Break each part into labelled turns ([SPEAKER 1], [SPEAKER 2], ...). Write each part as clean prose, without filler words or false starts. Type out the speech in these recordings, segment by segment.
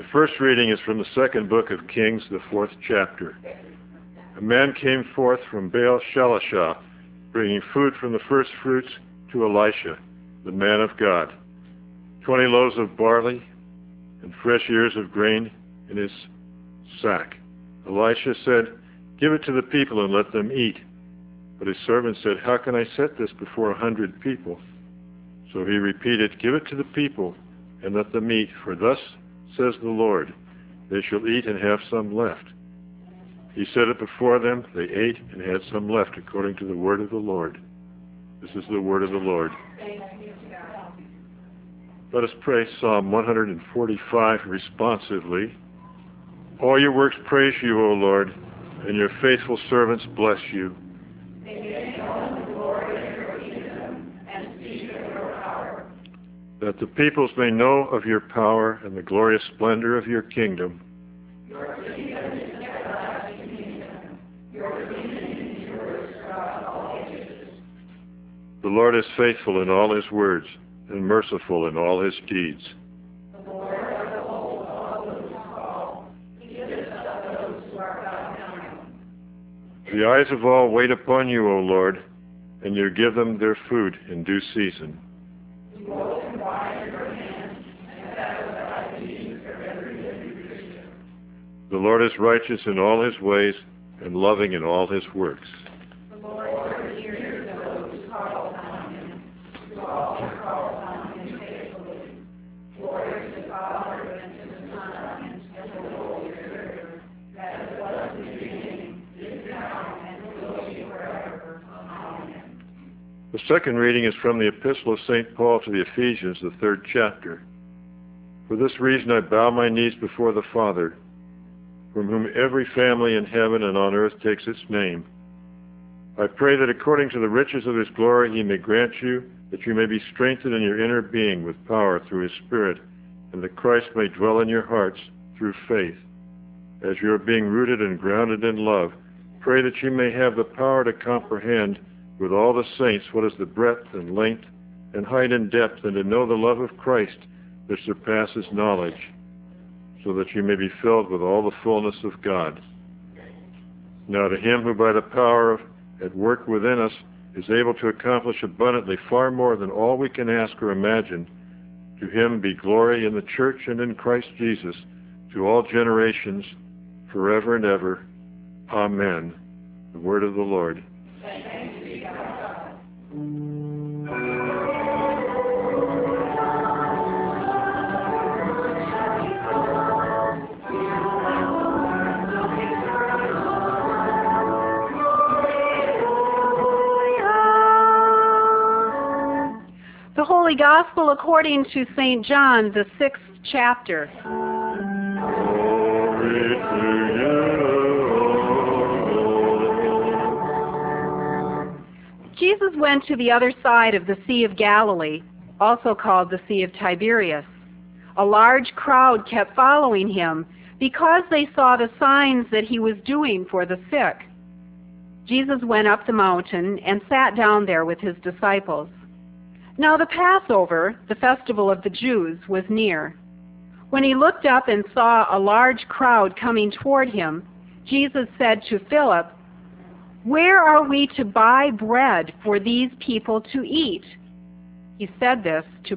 [SPEAKER 1] The first reading is from the second book of Kings, the 4th chapter. A man came forth from Baal Shalishah, bringing food from the first fruits to Elisha, the man of God, 20 loaves of barley and fresh ears of grain in his sack. Elisha said, "Give it to the people and let them eat." But his servant said, "How can I set this before 100 people?" So he repeated, "Give it to the people and let them eat, for thus says the Lord, they shall eat and have some left." He set it before them, they ate and had some left, according to the word of the Lord. This is the word of the Lord. Let us pray Psalm 145 responsively. All your works praise you, O Lord, and your faithful servants bless you.
[SPEAKER 2] May they know the glory of your kingdom and speak of your power.
[SPEAKER 1] That the peoples may know of your power and the glorious splendor of your kingdom.
[SPEAKER 2] Your kingdom is an everlasting kingdom. Your dominion endures throughout all ages.
[SPEAKER 1] The Lord is faithful in all his words and merciful in all his deeds.
[SPEAKER 2] The Lord upholds all those who fall. He lifts up those who are bowed down.
[SPEAKER 1] The eyes of all wait upon you, O Lord, and you give them their food in due season.
[SPEAKER 2] You open wide your hand and satisfy the needs of every living creature.
[SPEAKER 1] The Lord is righteous in all his ways and loving in all his works.
[SPEAKER 2] The Lord hears those who call upon him, to all who call upon him faithfully. Glory to the Father and to the Son and to the Holy Spirit, as it was in the beginning, is now, and will be forever. Amen.
[SPEAKER 1] The second reading is from the Epistle of St. Paul to the Ephesians, the 3rd chapter. For this reason I bow my knees before the Father, from whom every family in heaven and on earth takes its name. I pray that according to the riches of his glory he may grant you that you may be strengthened in your inner being with power through his Spirit, and that Christ may dwell in your hearts through faith. As you are being rooted and grounded in love, pray that you may have the power to comprehend with all the saints what is the breadth and length and height and depth, and to know the love of Christ that surpasses knowledge, so that you may be filled with all the fullness of God. Now to him who by the power at work within us is able to accomplish abundantly far more than all we can ask or imagine, to him be glory in the church and in Christ Jesus to all generations, forever and ever. Amen. The word of the Lord.
[SPEAKER 2] Thanks be to God.
[SPEAKER 3] The Holy Gospel according to St. John, the 6th chapter.
[SPEAKER 1] Glory to you.
[SPEAKER 3] Jesus went to the other side of the Sea of Galilee, also called the Sea of Tiberias. A large crowd kept following him because they saw the signs that he was doing for the sick. Jesus went up the mountain and sat down there with his disciples. Now the Passover, the festival of the Jews, was near. When he looked up and saw a large crowd coming toward him, Jesus said to Philip, "Where are we to buy bread for these people to eat?" He said this to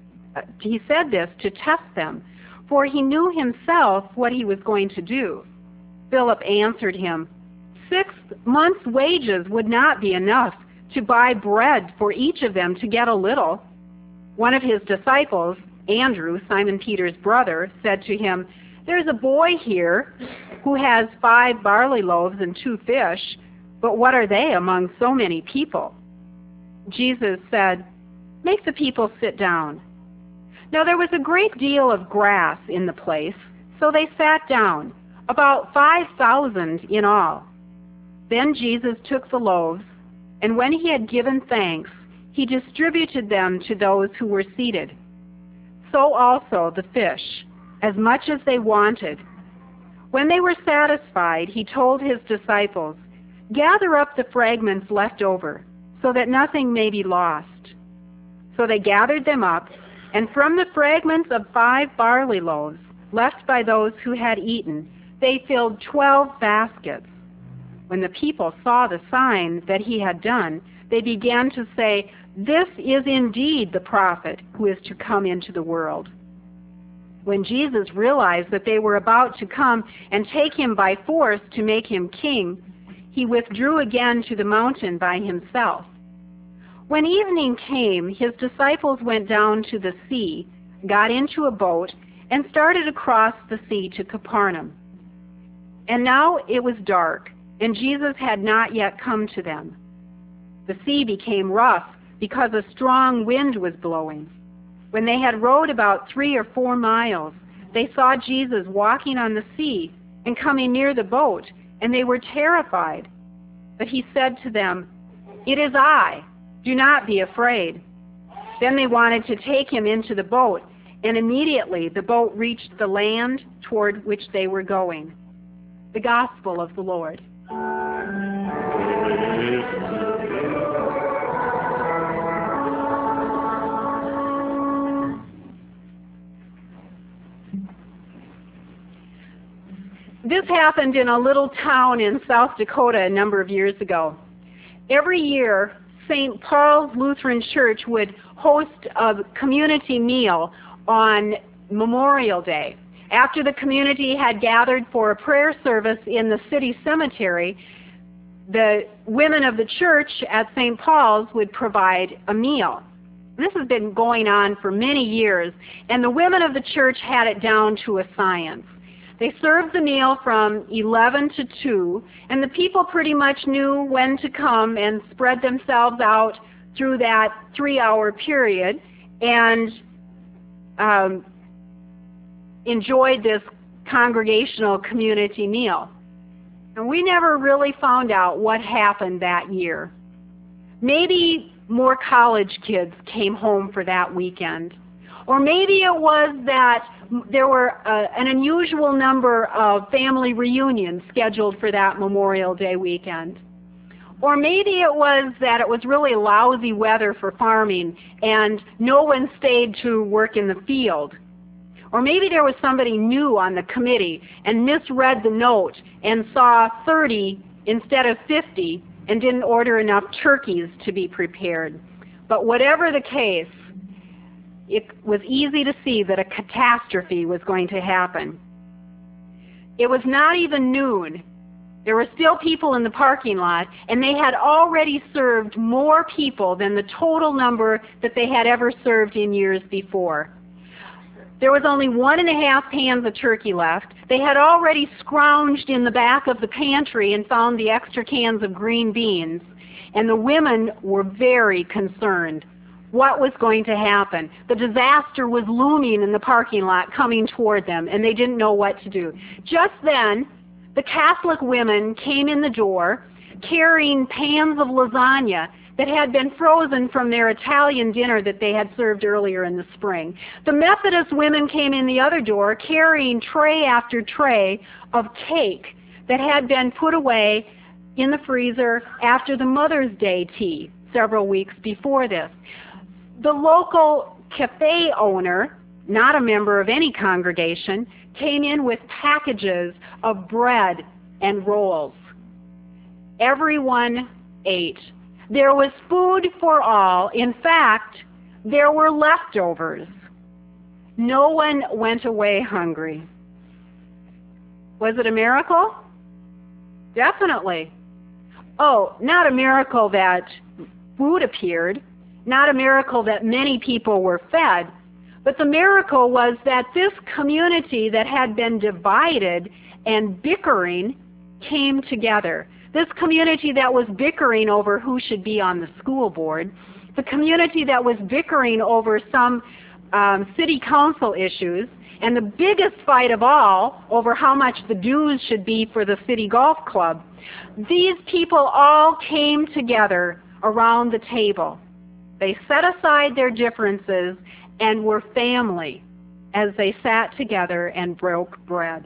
[SPEAKER 3] test them, for he knew himself what he was going to do. Philip answered him, 6 months' wages would not be enough to buy bread for each of them to get a little. One of his disciples, Andrew, Simon Peter's brother, said to him, "There's a boy here who has 5 barley loaves and 2 fish, but what are they among so many people?" Jesus said, "Make the people sit down." Now there was a great deal of grass in the place, so they sat down, about 5,000 in all. Then Jesus took the loaves, and when he had given thanks, he distributed them to those who were seated. So also the fish, as much as they wanted. When they were satisfied, he told his disciples, "Gather up the fragments left over, so that nothing may be lost." So they gathered them up, and from the fragments of 5 barley loaves, left by those who had eaten. They filled 12 baskets. When the people saw the sign that he had done, they began to say, "This is indeed the prophet who is to come into the world." When Jesus realized that they were about to come and take him by force to make him king, he withdrew again to the mountain by himself. When evening came, his disciples went down to the sea, got into a boat, and started across the sea to Capernaum. And now it was dark, and Jesus had not yet come to them. The sea became rough because a strong wind was blowing. When they had rowed about 3 or 4 miles, they saw Jesus walking on the sea and coming near the boat, and they were terrified. But he said to them, "It is I. Do not be afraid." Then they wanted to take him into the boat, and immediately the boat reached the land toward which they were going. The Gospel of the Lord. This happened in a little town in South Dakota a number of years ago. Every year, St. Paul's Lutheran Church would host a community meal on Memorial Day. After the community had gathered for a prayer service in the city cemetery, the women of the church at St. Paul's would provide a meal. This has been going on for many years, and the women of the church had it down to a science. They served the meal from 11 to 2, and the people pretty much knew when to come and spread themselves out through that 3-hour period and enjoyed this congregational community meal. And we never really found out what happened that year. Maybe more college kids came home for that weekend. Or maybe it was that there were an unusual number of family reunions scheduled for that Memorial Day weekend. Or maybe it was that it was really lousy weather for farming and no one stayed to work in the field. Or maybe there was somebody new on the committee and misread the note and saw 30 instead of 50 and didn't order enough turkeys to be prepared. But whatever the case, it was easy to see that a catastrophe was going to happen. It was not even noon. There were still people in the parking lot, and they had already served more people than the total number that they had ever served in years before. There was only 1.5 pans of turkey left. They had already scrounged in the back of the pantry and found the extra cans of green beans, and the women were very concerned. What was going to happen? The disaster was looming in the parking lot coming toward them, and they didn't know what to do. Just then, the Catholic women came in the door carrying pans of lasagna that had been frozen from their Italian dinner that they had served earlier in the spring. The Methodist women came in the other door carrying tray after tray of cake that had been put away in the freezer after the Mother's Day tea several weeks before this. The local cafe owner, not a member of any congregation, came in with packages of bread and rolls. Everyone ate. There was food for all. In fact, there were leftovers. No one went away hungry. Was it a miracle? Definitely. Oh, not a miracle that food appeared, not a miracle that many people were fed, but the miracle was that this community that had been divided and bickering came together. This community that was bickering over who should be on the school board, the community that was bickering over some city council issues, and the biggest fight of all over how much the dues should be for the city golf club. These people all came together around the table. They set aside their differences and were family as they sat together and broke bread.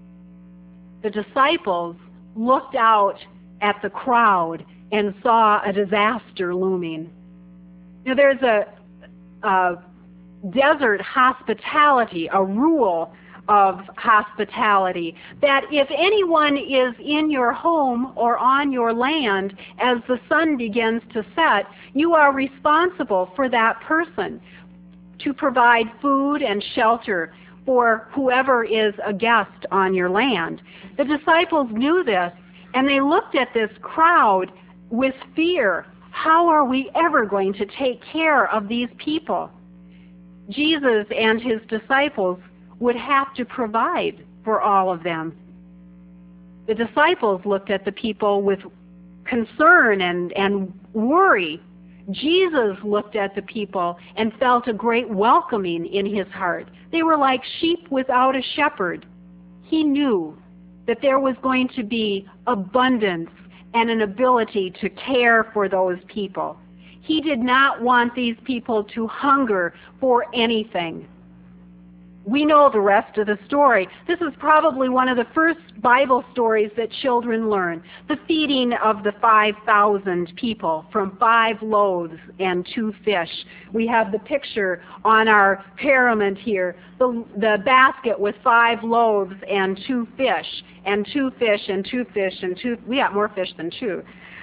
[SPEAKER 3] The disciples looked out at the crowd and saw a disaster looming. Now, there's a desert hospitality, a rule of hospitality, that if anyone is in your home or on your land as the sun begins to set, you are responsible for that person to provide food and shelter for whoever is a guest on your land. The disciples knew this, and they looked at this crowd with fear. How are we ever going to take care of these people? Jesus and his disciples would have to provide for all of them. The disciples looked at the people with concern and worry. Jesus looked at the people and felt a great welcoming in his heart. They were like sheep without a shepherd. He knew that there was going to be abundance and an ability to care for those people. He did not want these people to hunger for anything. We know the rest of the story. This is probably one of the first Bible stories that children learn. The feeding of the 5,000 people from 5 loaves and 2 fish. We have the picture on our parament here. The basket with 5 loaves and 2 fish, and 2 fish and 2 fish and 2. We got more fish than 2.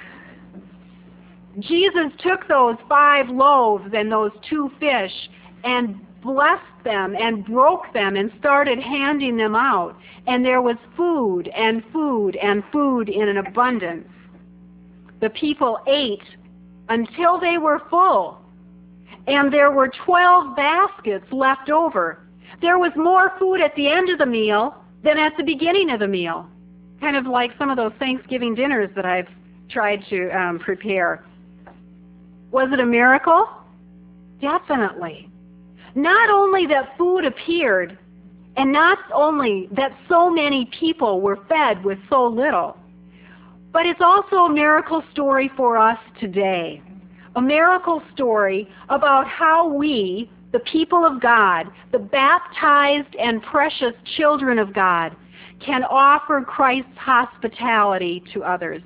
[SPEAKER 3] Jesus took those 5 loaves and those 2 fish and blessed them and broke them and started handing them out. And there was food and food and food in an abundance. The people ate until they were full. And there were 12 baskets left over. There was more food at the end of the meal than at the beginning of the meal. Kind of like some of those Thanksgiving dinners that I've tried to prepare. Was it a miracle? Definitely. Not only that food appeared, and not only that so many people were fed with so little, but it's also a miracle story for us today. A miracle story about how we, the people of God, the baptized and precious children of God, can offer Christ's hospitality to others.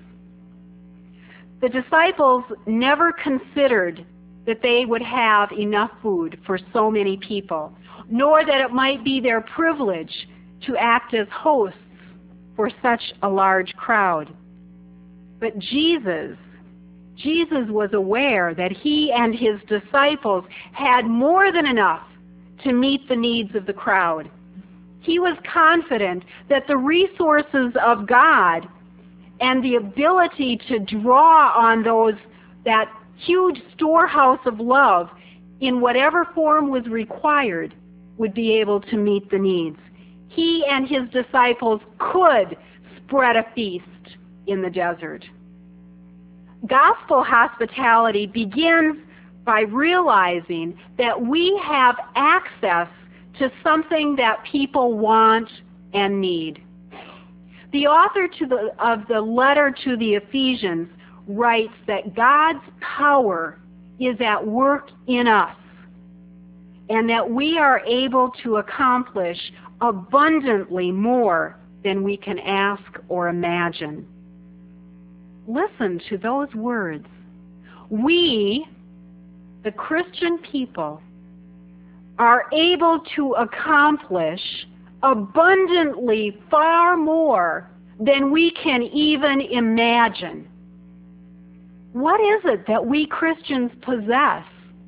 [SPEAKER 3] The disciples never considered that they would have enough food for so many people, nor that it might be their privilege to act as hosts for such a large crowd. But Jesus was aware that he and his disciples had more than enough to meet the needs of the crowd. He was confident that the resources of God and the ability to draw on that huge storehouse of love in whatever form was required would be able to meet the needs. He and his disciples could spread a feast in the desert. Gospel hospitality begins by realizing that we have access to something that people want and need. The author of the letter to the Ephesians writes that God's power is at work in us, and that we are able to accomplish abundantly more than we can ask or imagine. Listen to those words. We, the Christian people, are able to accomplish abundantly far more than we can even imagine. What is it that we Christians possess?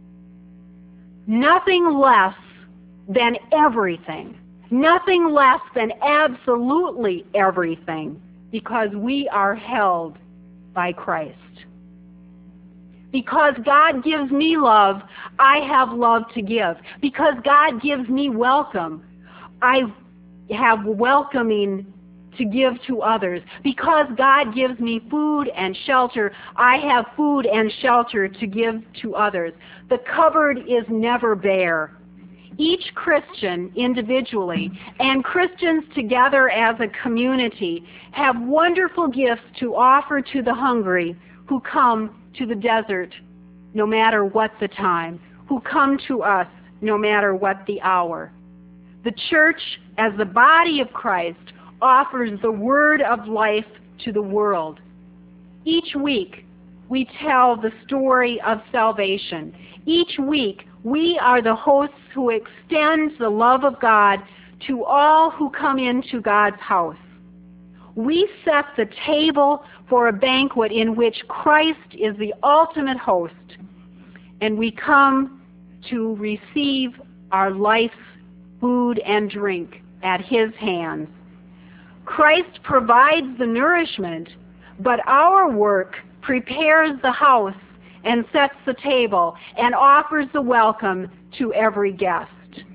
[SPEAKER 3] Nothing less than everything. Nothing less than absolutely everything, because we are held by Christ. Because God gives me love, I have love to give. Because God gives me welcome, I have welcoming to give to others. Because God gives me food and shelter, I have food and shelter to give to others. The cupboard is never bare. Each Christian individually and Christians together as a community have wonderful gifts to offer to the hungry who come to the desert no matter what the time, who come to us no matter what the hour. The church, as the body of Christ, offers the word of life to the world. Each week, we tell the story of salvation. Each week, we are the hosts who extend the love of God to all who come into God's house. We set the table for a banquet in which Christ is the ultimate host, and we come to receive our life's food and drink at His hands. Christ provides the nourishment, but our work prepares the house and sets the table and offers the welcome to every guest.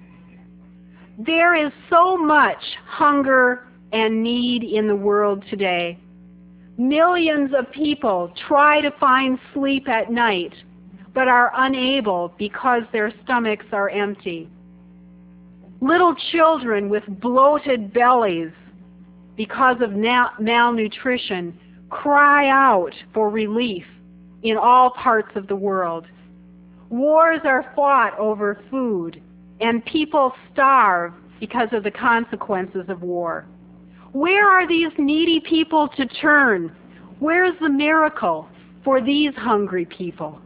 [SPEAKER 3] There is so much hunger and need in the world today. Millions of people try to find sleep at night, but are unable because their stomachs are empty. Little children with bloated bellies because of malnutrition cry out for relief in all parts of the world. Wars are fought over food, and people starve because of the consequences of war. Where are these needy people to turn? Where's the miracle for these hungry people?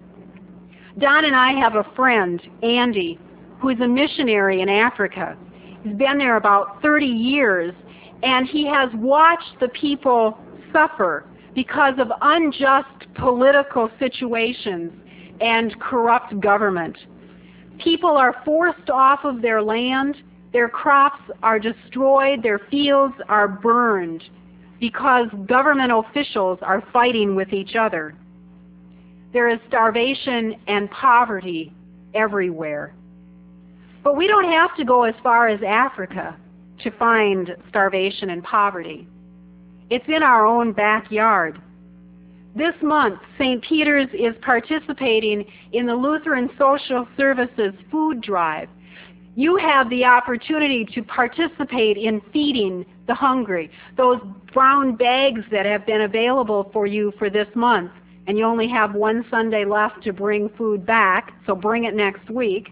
[SPEAKER 3] Don and I have a friend, Andy, who is a missionary in Africa. He's been there about 30 years, and he has watched the people suffer because of unjust political situations and corrupt government. People are forced off of their land, their crops are destroyed, their fields are burned because government officials are fighting with each other. There is starvation and poverty everywhere. But we don't have to go as far as Africa to find starvation and poverty. It's in our own backyard. This month, St. Peter's is participating in the Lutheran Social Services food drive. You have the opportunity to participate in feeding the hungry. Those brown bags that have been available for you for this month, and you only have one Sunday left to bring food back, so bring it next week.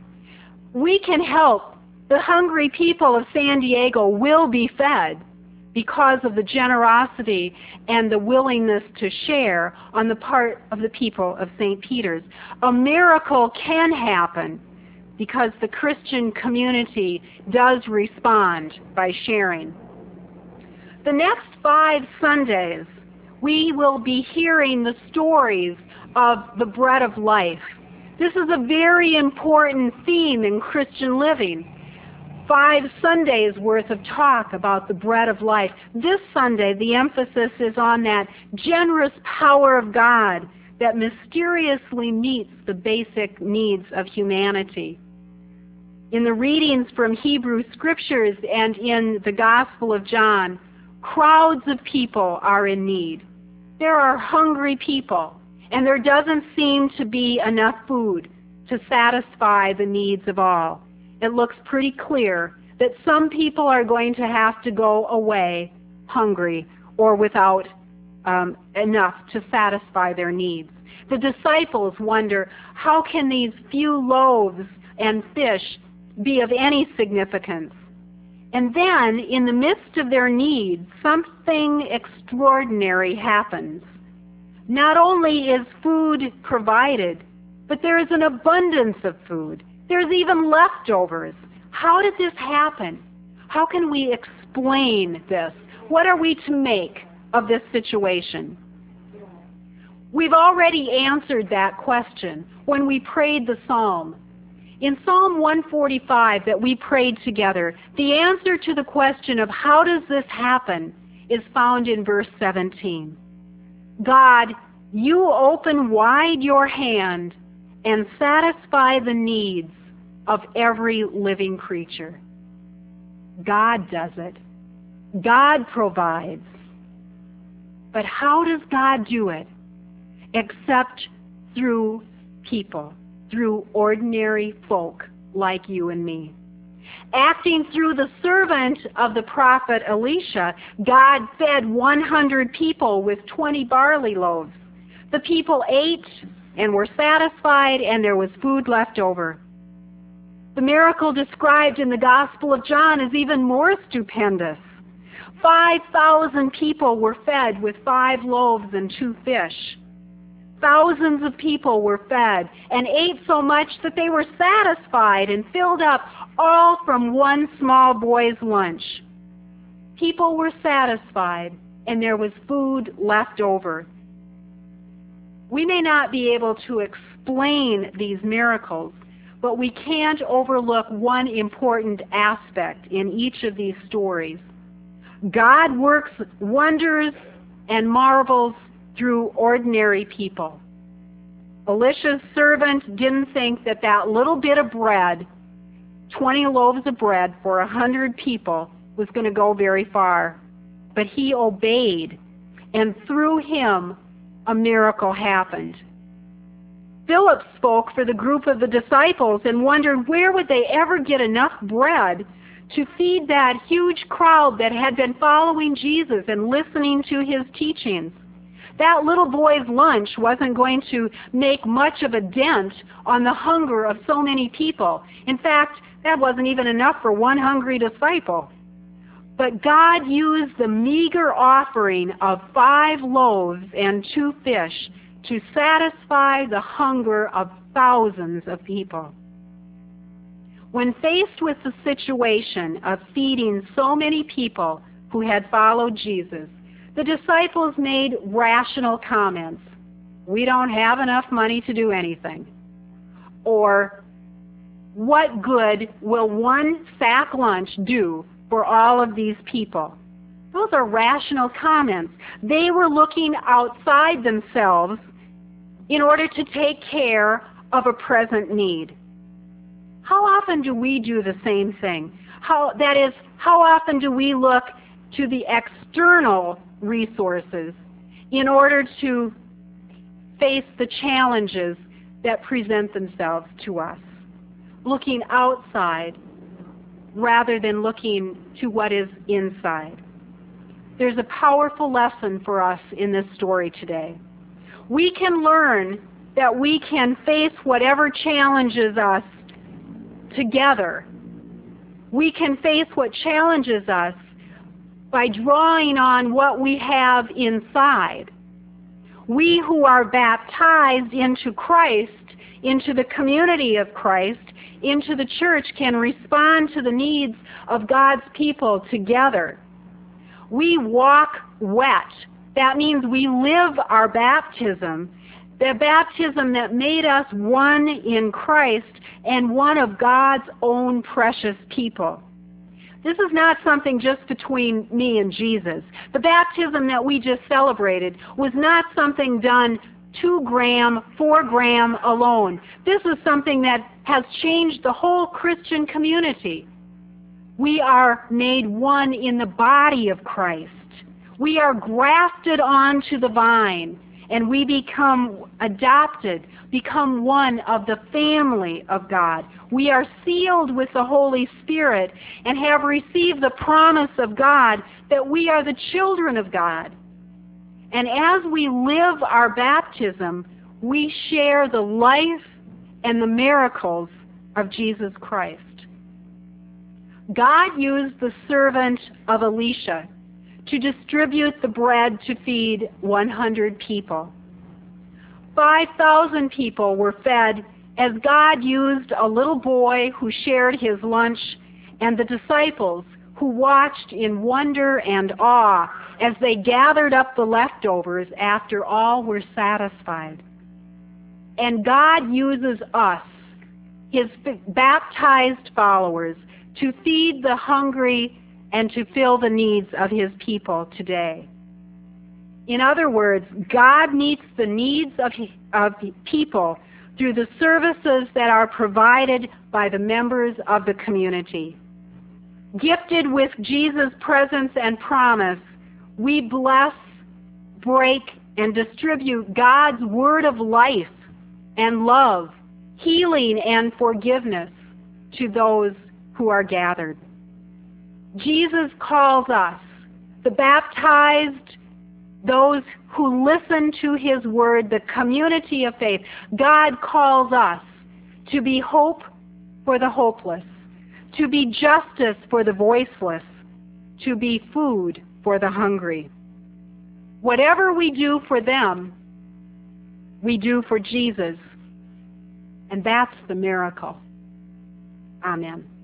[SPEAKER 3] We can help. The hungry people of San Diego will be fed because of the generosity and the willingness to share on the part of the people of St. Peter's. A miracle can happen because the Christian community does respond by sharing. The next 5 Sundays, we will be hearing the stories of the bread of life. This is a very important theme in Christian living. 5 Sundays worth of talk about the bread of life. This Sunday, the emphasis is on that generous power of God that mysteriously meets the basic needs of humanity. In the readings from Hebrew Scriptures and in the Gospel of John, crowds of people are in need. There are hungry people, and there doesn't seem to be enough food to satisfy the needs of all. It looks pretty clear that some people are going to have to go away hungry or without enough to satisfy their needs. The disciples wonder, how can these few loaves and fish be of any significance? And then, in the midst of their needs, something extraordinary happens. Not only is food provided, but there is an abundance of food. There's even leftovers. How did this happen? How can we explain this? What are we to make of this situation? We've already answered that question when we prayed the psalm. In Psalm 145 that we prayed together, the answer to the question of how does this happen is found in verse 17. God, you open wide your hand and satisfy the needs of every living creature. God does it. God provides. But how does God do it? Except through people, through ordinary folk like you and me. Acting through the servant of the prophet Elisha, God fed 100 people with 20 barley loaves. The people ate and were satisfied, and there was food left over. The miracle described in the Gospel of John is even more stupendous. 5,000 people were fed with 5 loaves and 2 fish. Thousands of people were fed and ate so much that they were satisfied and filled up, all from one small boy's lunch. People were satisfied and there was food left over. We may not be able to explain these miracles, but we can't overlook one important aspect in each of these stories. God works wonders and marvels through ordinary people. Elisha's servant didn't think that that little bit of bread, 20 loaves of bread for 100 people, was going to go very far. But he obeyed, and through him, a miracle happened. Philip spoke for the group of the disciples and wondered where would they ever get enough bread to feed that huge crowd that had been following Jesus and listening to his teachings. That little boy's lunch wasn't going to make much of a dent on the hunger of so many people. In fact, that wasn't even enough for one hungry disciple. But God used the meager offering of 5 loaves and 2 fish to satisfy the hunger of thousands of people. When faced with the situation of feeding so many people who had followed Jesus, the disciples made rational comments. We don't have enough money to do anything. Or, what good will one sack lunch do for all of these people? Those are rational comments. They were looking outside themselves in order to take care of a present need. How often do we do the same thing? How often do we look to the external resources in order to face the challenges that present themselves to us? Looking outside rather than looking to what is inside. There's a powerful lesson for us in this story today. We can learn that we can face whatever challenges us together. We can face what challenges us by drawing on what we have inside. We who are baptized into Christ, into the community of Christ, into the church, can respond to the needs of God's people together. We walk wet. That means we live our baptism, the baptism that made us one in Christ and one of God's own precious people. This is not something just between me and Jesus. The baptism that we just celebrated was not something done 2 gram, 4 gram alone. This is something that has changed the whole Christian community. We are made one in the body of Christ. We are grafted onto the vine, and we become adopted, become one of the family of God. We are sealed with the Holy Spirit and have received the promise of God that we are the children of God. And as we live our baptism, we share the life and the miracles of Jesus Christ. God used the servant of Elisha to distribute the bread to feed 100 people. 5,000 people were fed as God used a little boy who shared his lunch and the disciples who watched in wonder and awe as they gathered up the leftovers after all were satisfied. And God uses us, his baptized followers, to feed the hungry and to fill the needs of his people today. In other words, God meets the needs of people through the services that are provided by the members of the community. Gifted with Jesus' presence and promise, we bless, break, and distribute God's word of life and love, healing and forgiveness to those who are gathered. Jesus calls us, the baptized, those who listen to his word, the community of faith. God calls us to be hope for the hopeless, to be justice for the voiceless, to be food for the hungry. Whatever we do for them, we do for Jesus. And that's the miracle. Amen.